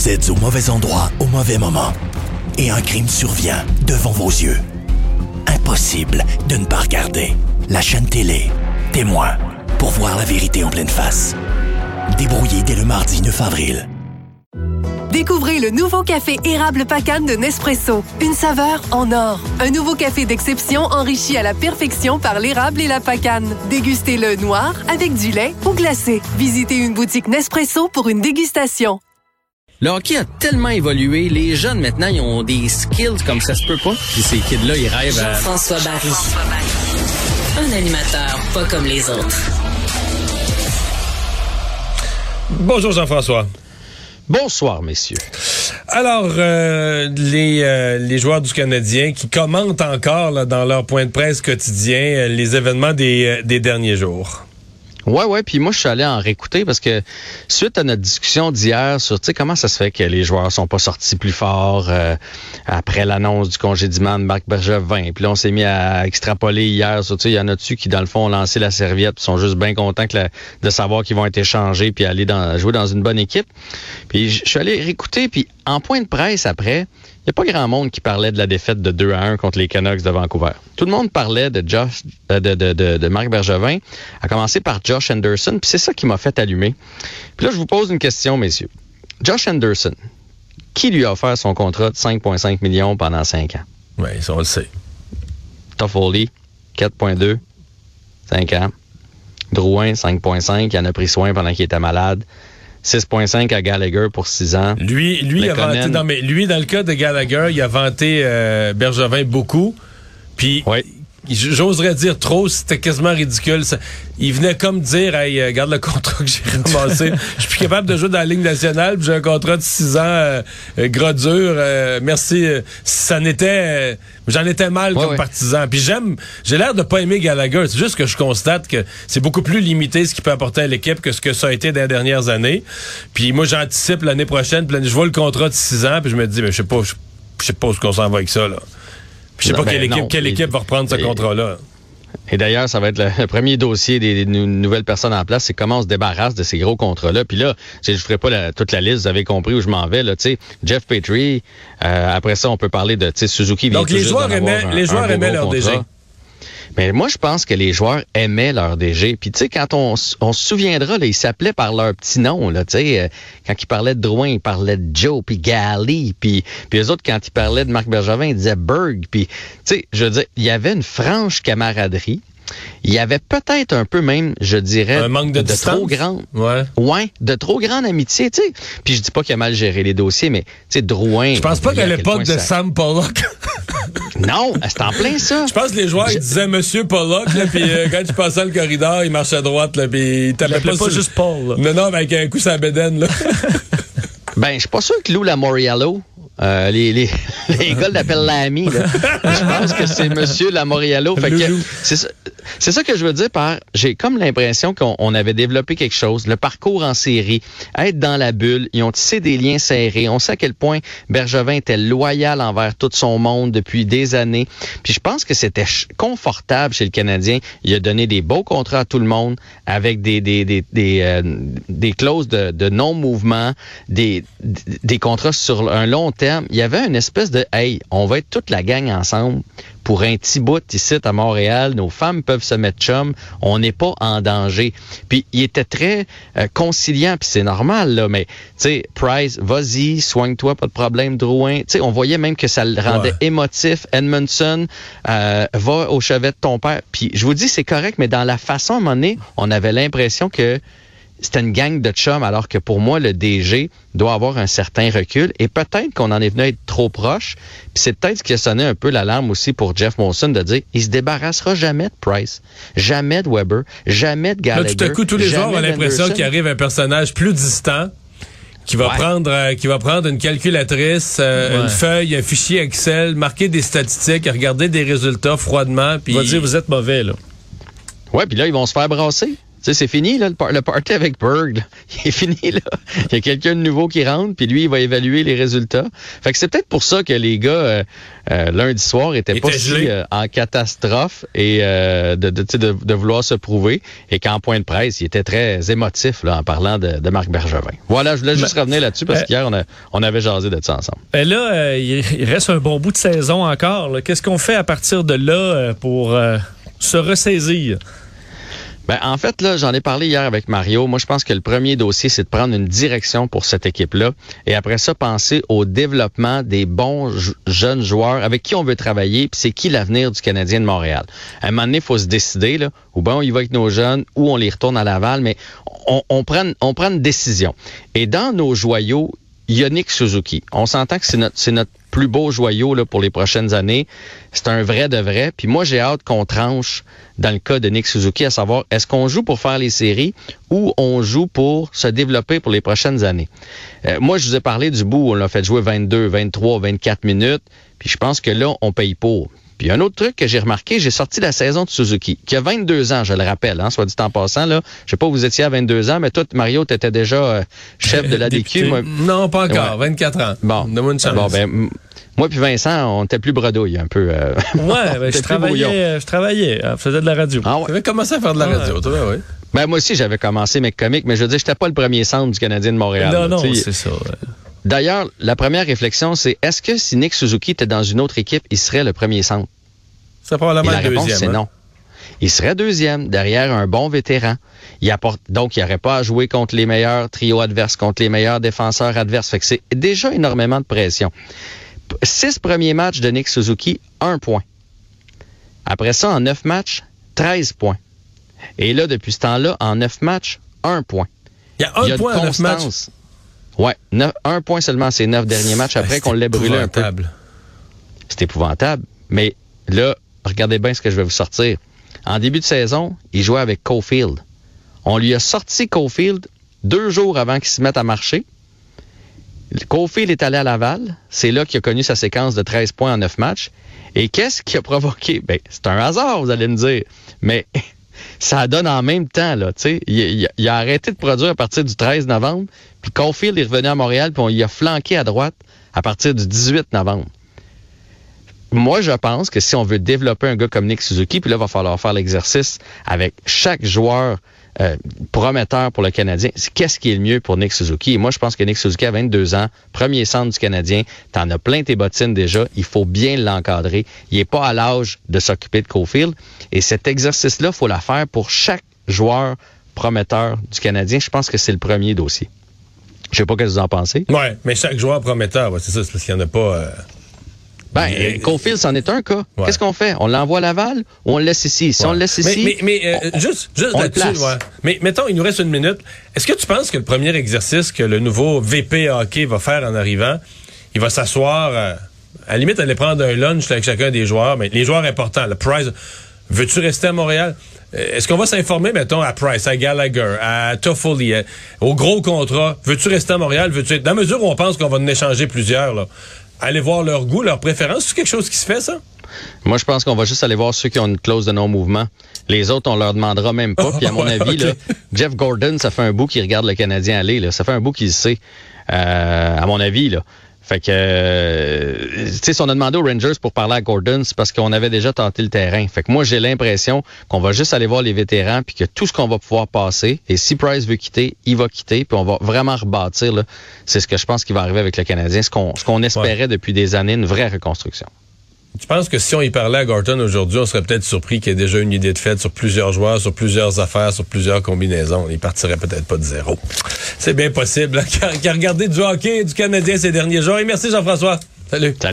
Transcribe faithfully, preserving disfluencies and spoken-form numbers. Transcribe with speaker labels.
Speaker 1: Vous êtes au mauvais endroit au mauvais moment. Et un crime survient devant vos yeux. Impossible de ne pas regarder. La chaîne télé, Témoin, pour voir la vérité en pleine face. Débrouillé dès le mardi neuf avril.
Speaker 2: Découvrez le nouveau café érable Pacane de Nespresso. Une saveur en or. Un nouveau café d'exception enrichi à la perfection par l'érable et la Pacane. Dégustez-le noir, avec du lait ou glacé. Visitez une boutique Nespresso pour une dégustation.
Speaker 3: Le hockey a tellement évolué. Les jeunes, maintenant, ils ont des skills comme ça se peut pas. Puis ces kids-là, ils rêvent à...
Speaker 4: Jean-François Barry. Un animateur pas comme les autres.
Speaker 5: Bonjour Jean-François.
Speaker 6: Bonsoir, messieurs.
Speaker 5: Alors, euh, les, euh, les joueurs du Canadien qui commentent encore là, dans leur point de presse quotidien euh, les événements des, euh, des derniers jours.
Speaker 6: Ouais, ouais, puis moi, je suis allé en réécouter parce que suite à notre discussion d'hier sur, tu sais, comment ça se fait que les joueurs sont pas sortis plus forts euh, après l'annonce du congédiement de Marc Bergevin. Puis là, on s'est mis à extrapoler hier sur, tu sais, il y en a dessus qui, dans le fond, ont lancé la serviette puis sont juste bien contents que la, de savoir qu'ils vont être échangés puis aller dans, jouer dans une bonne équipe. Puis je suis allé réécouter, puis en point de presse après, il n'y a pas grand monde qui parlait de la défaite de deux à un contre les Canucks de Vancouver. Tout le monde parlait de Josh, de, de, de, de, de Marc Bergevin, à commencer par Josh Anderson, puis c'est ça qui m'a fait allumer. Puis là, je vous pose une question, messieurs. Josh Anderson, qui lui a offert son contrat de cinq virgule cinq millions pendant cinq ans?
Speaker 5: Oui, ça, on le sait.
Speaker 6: Toffoli, quatre virgule deux, cinq ans. Drouin, cinq virgule cinq, il en a pris soin pendant qu'il était malade. six virgule cinq à Gallagher pour six ans.
Speaker 5: Lui, lui, a vanté, non, mais lui, dans le cas de Gallagher, il a vanté euh, Bergevin beaucoup. Puis,
Speaker 6: oui.
Speaker 5: J'oserais dire trop, c'était quasiment ridicule. Ça, il venait comme dire, hey, euh, regarde le contrat que j'ai ramassé. Je suis plus capable de jouer dans la Ligue nationale, puis j'ai un contrat de six ans, euh, euh, gras dur. Euh, merci. Euh, ça n'était, euh, j'en étais mal ouais, comme ouais. partisan. Puis j'aime, j'ai l'air de pas aimer Gallagher. C'est juste que je constate que c'est beaucoup plus limité ce qu'il peut apporter à l'équipe que ce que ça a été dans les dernières années. Puis moi, j'anticipe l'année prochaine. Puis je vois le contrat de six ans, puis je me dis, mais je sais pas, je sais pas où qu'on s'en va avec ça là. Je sais pas non, quelle, équipe, non, quelle équipe va reprendre ce et, contrat-là.
Speaker 6: Et d'ailleurs, ça va être le, le premier dossier des, des nouvelles personnes en place, c'est comment on se débarrasse de ces gros contrats-là. Puis là, je ne ferai pas la, toute la liste, vous avez compris où je m'en vais. Là, Jeff Petrie, euh, après ça, on peut parler de Suzuki.
Speaker 5: Donc, les joueurs aimaient, un, les joueurs aimaient leur contrat. D G.
Speaker 6: Mais moi, je pense que les joueurs aimaient leur D G. Puis, tu sais, quand on, on se souviendra, là, ils s'appelaient par leur petit nom, là, tu sais. Euh, quand ils parlaient de Drouin, ils parlaient de Joe, puis Gally. Puis, puis eux autres, quand ils parlaient de Marc Bergevin, ils disaient Berg. Puis, tu sais, je veux dire, il y avait une franche camaraderie. Il y avait peut-être un peu même, je dirais,
Speaker 5: un manque de,
Speaker 6: de trop grande,
Speaker 5: ouais.
Speaker 6: ouais, de trop grande amitié, tu sais. Puis je dis pas qu'il a mal géré les dossiers, mais tu sais, Drouin.
Speaker 5: Je pense pas qu'à l'époque de Sam Pollock.
Speaker 6: Non, c'est en plein ça.
Speaker 5: Je pense que les joueurs je... ils disaient Monsieur Pollock, là, puis euh, quand tu passais le corridor, il marchait à droite, là, puis il t'appelait pas,
Speaker 7: pas
Speaker 5: sur...
Speaker 7: juste Paul. Là.
Speaker 5: Non, non, mais avec un coup sur la bédaine, là.
Speaker 6: Ben, je suis pas sûr que Lou Lamoriello, euh, les, les, les gars l'appellent l'ami, là. Je pense que c'est Monsieur Lamoriello. Fait que c'est ça, c'est ça que je veux dire par, j'ai comme l'impression qu'on on avait développé quelque chose, le parcours en série, être dans la bulle, ils ont tissé des liens serrés. On sait à quel point Bergevin était loyal envers tout son monde depuis des années. Puis je pense que c'était confortable chez le Canadien. Il a donné des beaux contrats à tout le monde avec des des des des, euh, des clauses de, de non-mouvement, des des contrats sur un long terme. Il y avait une espèce de hey, on va être toute la gang ensemble pour un petit bout ici à Montréal. Nos femmes peuvent se mettre chum. On n'est pas en danger. Puis il était très euh, conciliant, puis c'est normal, là, mais tu sais, Price, vas-y, soigne-toi, pas de problème, Drouin. Tu sais, on voyait même que ça le rendait ouais. émotif. Edmondson, euh, va au chevet de ton père. Puis je vous dis, c'est correct, mais dans la façon, à un moment donné, on avait l'impression que c'était une gang de chums, alors que pour moi, le D G doit avoir un certain recul. Et peut-être qu'on en est venu à être trop proche. Puis c'est peut-être ce qui a sonné un peu l'alarme aussi pour Jeff Molson de dire il se débarrassera jamais de Price, jamais de Weber, jamais de Gallagher.
Speaker 5: Là, tout à coup, tous les jours, on a l'impression qu'il arrive un personnage plus distant qui va ouais. prendre euh, qui va prendre une calculatrice, euh, ouais. une feuille, un fichier Excel, marquer des statistiques, regarder des résultats froidement. Puis
Speaker 7: il va dire vous êtes mauvais, là.
Speaker 6: Ouais, puis là, ils vont se faire brasser. sais, c'est fini, là, le, par- le party avec Berg. Là. Il est fini, là. Il y a quelqu'un de nouveau qui rentre, puis lui, il va évaluer les résultats. Fait que c'est peut-être pour ça que les gars, euh, euh, lundi soir, étaient pas si euh, en catastrophe et euh, de, de, de, de vouloir se prouver. Et qu'en point de presse, il était très émotif là, en parlant de, de Marc Bergevin. Voilà, je voulais juste ben, revenir là-dessus parce euh, qu'hier, on, a, on avait jasé de ça ensemble.
Speaker 7: Ben là, euh, il reste un bon bout de saison encore. Là. Qu'est-ce qu'on fait à partir de là euh, pour euh, se ressaisir?
Speaker 6: Ben, en fait, là, j'en ai parlé hier avec Mario. Moi, je pense que le premier dossier, c'est de prendre une direction pour cette équipe-là. Et après ça, penser au développement des bons j- jeunes joueurs avec qui on veut travailler, puis c'est qui l'avenir du Canadien de Montréal. À un moment donné, il faut se décider, là, ou bien on y va avec nos jeunes, ou on les retourne à Laval, mais on, on, prend, on prend une décision. Et dans nos joyaux, il y a Nick Suzuki. On s'entend que c'est notre, c'est notre plus beau joyau là, pour les prochaines années. C'est un vrai de vrai. Puis moi, j'ai hâte qu'on tranche dans le cas de Nick Suzuki, à savoir, est-ce qu'on joue pour faire les séries ou on joue pour se développer pour les prochaines années? Euh, moi, je vous ai parlé du bout où on l'a fait jouer vingt-deux, vingt-trois, vingt-quatre minutes. Puis je pense que là, on paye pour. Puis un autre truc que j'ai remarqué, j'ai sorti la saison de Suzuki, qui a vingt-deux ans, je le rappelle, hein, soit dit en passant. Là, je sais pas où vous étiez à vingt-deux ans, mais toi, Mario, tu étais déjà euh, chef de l'A D Q. Moi,
Speaker 5: non, pas encore, ouais. vingt-quatre ans.
Speaker 6: Bon,
Speaker 5: donne-moi une chance.
Speaker 6: Bon, ben, m- moi puis Vincent, on était plus bredouille un peu. Euh,
Speaker 7: ouais, ben, je, travaillais, je travaillais, je faisais de la radio.
Speaker 6: Ah ouais.
Speaker 5: Tu avais commencé à faire de la radio, ouais. toi, oui.
Speaker 6: Ben moi aussi, j'avais commencé mes comiques, mais je veux dire, j'étais pas le premier centre du Canadien de Montréal.
Speaker 7: Non,
Speaker 6: là,
Speaker 7: non,
Speaker 6: t'sais.
Speaker 7: c'est ça. Ouais.
Speaker 6: D'ailleurs, la première réflexion, c'est est-ce que si Nick Suzuki était dans une autre équipe, il serait le premier centre?
Speaker 5: C'est probablement
Speaker 6: Et la
Speaker 5: le
Speaker 6: réponse,
Speaker 5: deuxième.
Speaker 6: c'est
Speaker 5: hein?
Speaker 6: non. Il serait deuxième, derrière un bon vétéran. Il apporte, donc, il n'aurait pas à jouer contre les meilleurs trios adverses, contre les meilleurs défenseurs adverses. Fait que c'est déjà énormément de pression. Six premiers matchs de Nick Suzuki, un point. Après ça, en neuf matchs, treize points. Et là, depuis ce temps-là, en neuf matchs, un point.
Speaker 5: Il y a un
Speaker 6: il y a
Speaker 5: point en neuf matchs?
Speaker 6: Ouais, neuf, un point seulement ces neuf derniers matchs après qu'on l'ait brûlé un peu. C'est épouvantable. Mais là, regardez bien ce que je vais vous sortir. En début de saison, il jouait avec Caulfield. On lui a sorti Caulfield deux jours avant qu'il se mette à marcher. Caulfield est allé à Laval. C'est là qu'il a connu sa séquence de treize points en neuf matchs. Et qu'est-ce qui a provoqué? Ben, c'est un hasard, vous allez me dire. Mais ça donne en même temps, là, tu sais. Il, il, il a arrêté de produire à partir du treize novembre. Puis Caulfield est revenu à Montréal, puis on y a flanqué à droite à partir du dix-huit novembre. Moi, je pense que si on veut développer un gars comme Nick Suzuki, puis là, il va falloir faire l'exercice avec chaque joueur euh, prometteur pour le Canadien. C'est qu'est-ce qui est le mieux pour Nick Suzuki? Et moi, je pense que Nick Suzuki a vingt-deux ans, premier centre du Canadien. T'en as plein tes bottines déjà. Il faut bien l'encadrer. Il n'est pas à l'âge de s'occuper de Caulfield. Et cet exercice-là, il faut la faire pour chaque joueur prometteur du Canadien. Je pense que c'est le premier dossier. Je sais pas ce que vous en pensez.
Speaker 5: Oui, mais chaque joueur prometteur, ouais, c'est ça, c'est parce qu'il n'y en a pas... Euh...
Speaker 6: Ben, mais, Caulfield, c'en est un cas. Ouais. Qu'est-ce qu'on fait? On l'envoie à Laval ou on le laisse ici? Si ouais. on le laisse ici...
Speaker 5: Mais, mais, mais euh, on, juste, juste là-dessus, ouais. Mais mettons, il nous reste une minute. Est-ce que tu penses que le premier exercice que le nouveau V P hockey va faire en arrivant, il va s'asseoir, euh, à la limite, aller prendre un lunch avec chacun des joueurs, mais les joueurs importants, le Price, veux-tu rester à Montréal? Est-ce qu'on va s'informer, mettons, à Price, à Gallagher, à Toffoli, à, au gros contrat? Veux-tu rester à Montréal? Veux-tu être... Dans la mesure où on pense qu'on va en échanger plusieurs, là, aller voir leur goût, leur préférence, c'est quelque chose qui se fait, ça?
Speaker 6: Moi, je pense qu'on va juste aller voir ceux qui ont une clause de non-mouvement. Les autres, on leur demandera même pas. Puis à mon avis, okay. là, Jeff Gordon, ça fait un bout qu'il regarde le Canadien aller. Là. Ça fait un bout qu'il sait, euh, à mon avis, là. Fait que, euh, tu sais, si on a demandé aux Rangers pour parler à Gordon, c'est parce qu'on avait déjà tenté le terrain. Fait que moi, j'ai l'impression qu'on va juste aller voir les vétérans puis que tout ce qu'on va pouvoir passer, et si Price veut quitter, il va quitter puis on va vraiment rebâtir, là. C'est ce que je pense qui va arriver avec le Canadien, ce qu'on, ce qu'on espérait ouais. depuis des années, une vraie reconstruction.
Speaker 5: Tu penses que si on y parlait à Gorton aujourd'hui, on serait peut-être surpris qu'il y ait déjà une idée de fait sur plusieurs joueurs, sur plusieurs affaires, sur plusieurs combinaisons. Il partirait peut-être pas de zéro. C'est bien possible. Qui a regardé du hockey du Canadien ces derniers jours. Et merci Jean-François. Salut. Salut.